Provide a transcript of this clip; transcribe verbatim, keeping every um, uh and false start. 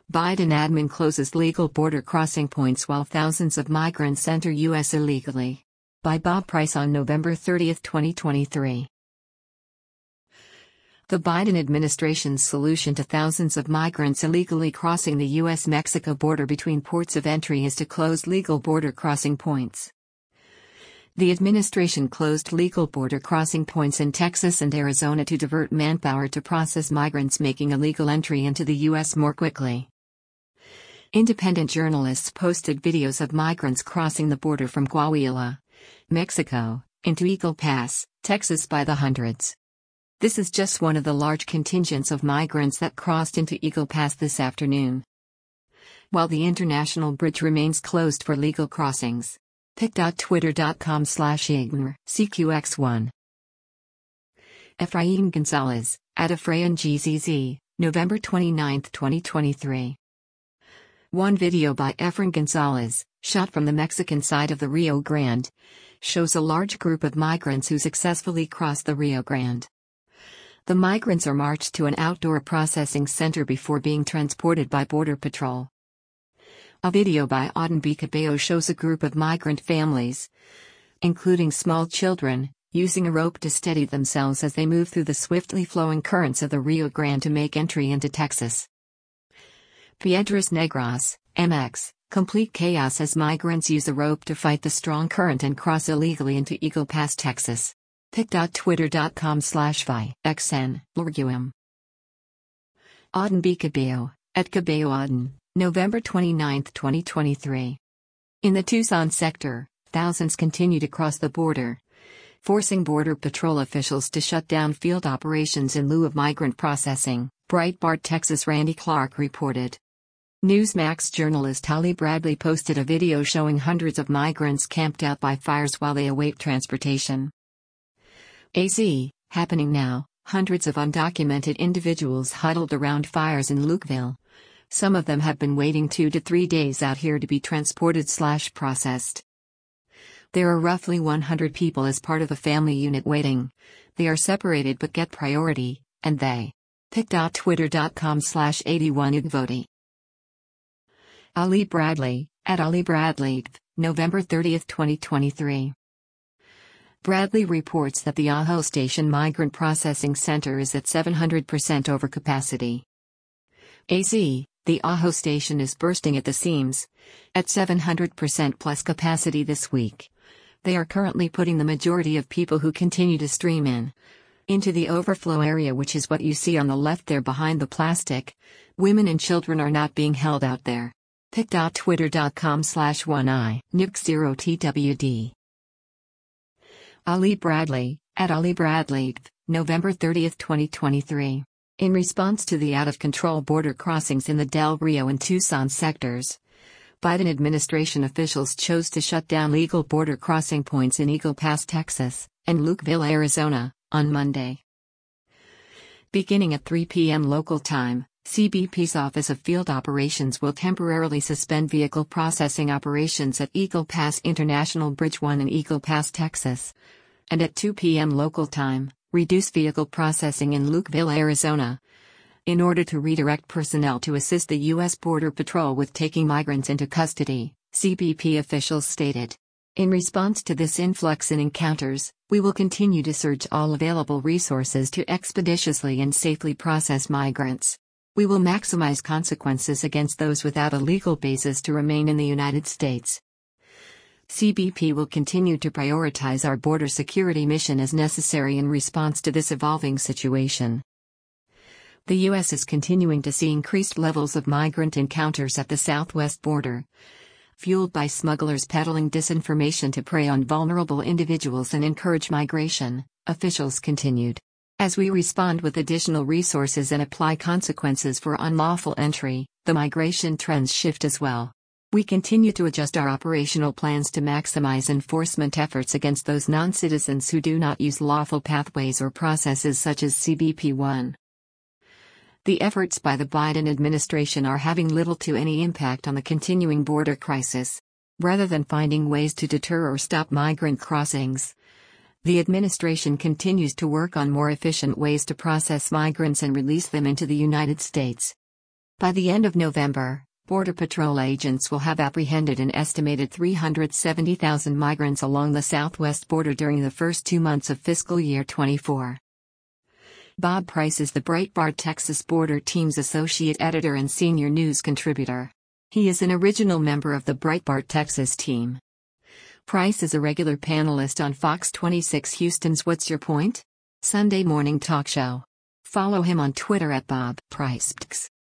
Biden admin closes legal border crossing points while thousands of migrants enter U S illegally. By Bob Price on November thirtieth, twenty twenty-three. The Biden administration's solution to thousands of migrants illegally crossing the U S Mexico border between ports of entry is to close legal border crossing points. The administration closed legal border crossing points in Texas and Arizona to divert manpower to process migrants making illegal entry into the U S more quickly. Independent journalists posted videos of migrants crossing the border from Coahuila, Mexico, into Eagle Pass, Texas by the hundreds. This is just one of the large contingents of migrants that crossed into Eagle Pass this afternoon. While the international bridge remains closed for legal crossings. pic.twitter.com slash ignor C Q X one. Efrain Gonzalez, at Efrain G Z Z, November twenty-ninth, twenty twenty-three. One video by Efrain Gonzalez, shot from the Mexican side of the Rio Grande, shows a large group of migrants who successfully crossed the Rio Grande. The migrants are marched to an outdoor processing center before being transported by Border Patrol. A video by Auden B. Cabello shows a group of migrant families, including small children, using a rope to steady themselves as they move through the swiftly flowing currents of the Rio Grande to make entry into Texas. Piedras Negras, M X, complete chaos as migrants use a rope to fight the strong current and cross illegally into Eagle Pass, Texas. pic.twitter.com slash vi xn, Lorguim. Auden B. Cabello, at Cabello Auden, November twenty-ninth, twenty twenty-three. In the Tucson sector, thousands continue to cross the border, forcing Border Patrol officials to shut down field operations in lieu of migrant processing, Breitbart Texas Randy Clark reported. Newsmax journalist Holly Bradley posted a video showing hundreds of migrants camped out by fires while they await transportation. A Z, happening now, hundreds of undocumented individuals huddled around fires in Lukeville. Some of them have been waiting two to three days out here to be transported slash processed. There are roughly one hundred people as part of the family unit waiting. They are separated but get priority, and they. pic.twitter.com slash 81 Ugvoti. Ali Bradley, at Ali Bradley, November thirtieth, twenty twenty-three. Bradley reports that the Ajo Station Migrant Processing Center is at seven hundred percent over capacity. A Z, the Ajo Station is bursting at the seams, at seven hundred percent plus capacity this week. They are currently putting the majority of people who continue to stream in into the overflow area, which is what you see on the left there behind the plastic. Women and children are not being held out there. pic.twitter.com slash 1i Nuke0TWD. Ali Bradley, at Ali Bradley, November thirtieth, twenty twenty-three. In response to the out-of-control border crossings in the Del Rio and Tucson sectors, Biden administration officials chose to shut down legal border crossing points in Eagle Pass, Texas, and Lukeville, Arizona, on Monday. Beginning at three p m local time, C B P's Office of Field Operations will temporarily suspend vehicle processing operations at Eagle Pass International Bridge one in Eagle Pass, Texas, and at two p m local time, reduce vehicle processing in Lukeville, Arizona, in order to redirect personnel to assist the U S Border Patrol with taking migrants into custody, C B P officials stated. In response to this influx in encounters, we will continue to surge all available resources to expeditiously and safely process migrants. We will maximize consequences against those without a legal basis to remain in the United States. C B P will continue to prioritize our border security mission as necessary in response to this evolving situation. The U S is continuing to see increased levels of migrant encounters at the southwest border, fueled by smugglers peddling disinformation to prey on vulnerable individuals and encourage migration, officials continued. As we respond with additional resources and apply consequences for unlawful entry, the migration trends shift as well. We continue to adjust our operational plans to maximize enforcement efforts against those non-citizens who do not use lawful pathways or processes such as C B P one. The efforts by the Biden administration are having little to any impact on the continuing border crisis. Rather than finding ways to deter or stop migrant crossings, the administration continues to work on more efficient ways to process migrants and release them into the United States. By the end of November, Border Patrol agents will have apprehended an estimated three hundred seventy thousand migrants along the southwest border during the first two months of fiscal year twenty-four. Bob Price is the Breitbart Texas Border Team's associate editor and senior news contributor. He is an original member of the Breitbart Texas team. Price is a regular panelist on Fox twenty-six Houston's What's Your Point? Sunday morning talk show. Follow him on Twitter at Bob Price.